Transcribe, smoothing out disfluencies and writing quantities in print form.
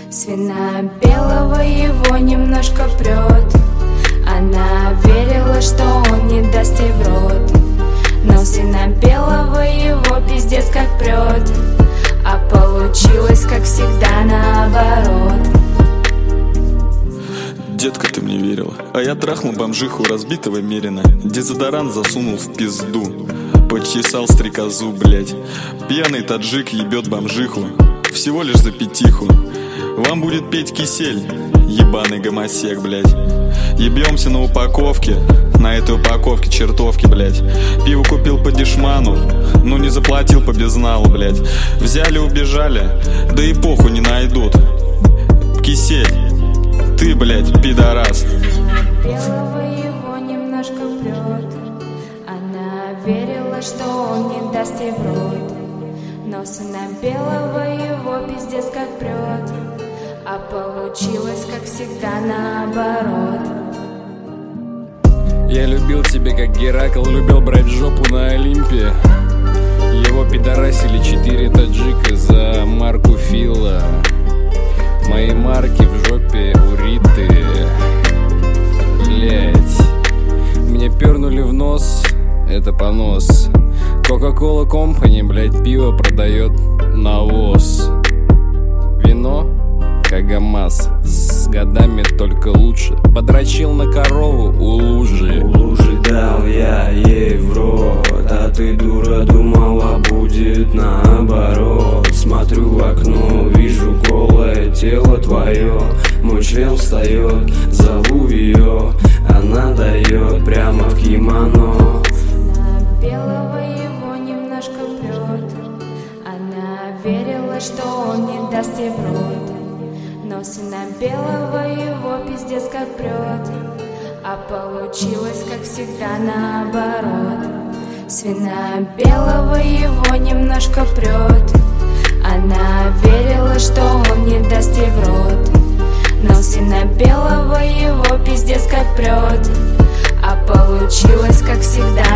Свина белого его немножко прет. Она верила, что он не даст ей в рот, но свина белого его пиздец как прет. А получилось, как всегда, наоборот. Детка, ты мне верила, а я трахнул бомжиху разбитого мерина. Дезодорант засунул в пизду, почесал стрекозу, блять. Пьяный таджик ебет бомжиху, всего лишь за пятиху. Вам будет петь кисель, ебаный гомосек, блять. Ебемся на упаковке, на этой упаковке чертовки, блять. Пиво купил по дешману, но не заплатил по безналу, блять. Взяли, убежали, да и похуй не найдут. Кисель, ты, блять, пидорас. Белого его немножко прет. Она верила, что он не даст ей в рот, но сына белого его пиздец как прет. А получилось, как всегда, наоборот. Я любил тебя, как Геракл любил брать жопу на Олимпе. Его пидорасили 4 таджика за марку Фила. Мои марки в жопе у Риты. Блять, мне пернули в нос, это понос. Coca-Cola Company, блять, пиво продает навоз. Вино Кагамаз, с годами только лучше. Подрочил на корову у лужи. У лужи дал я ей в рот, а ты, дура, думала, будет наоборот. Смотрю в окно, вижу голое тело твое. Мой член встает, зову ее, она дает прямо в кимоно. На белого его немножко прет. Она верила, что он не даст ей в рот, но сына белого его пиздец как прет. А получилось, как всегда, наоборот. Свина белого его немножко прет. Она верила, что он не даст ей в рот, но сына белого его пиздец как прет. А получилось, как всегда,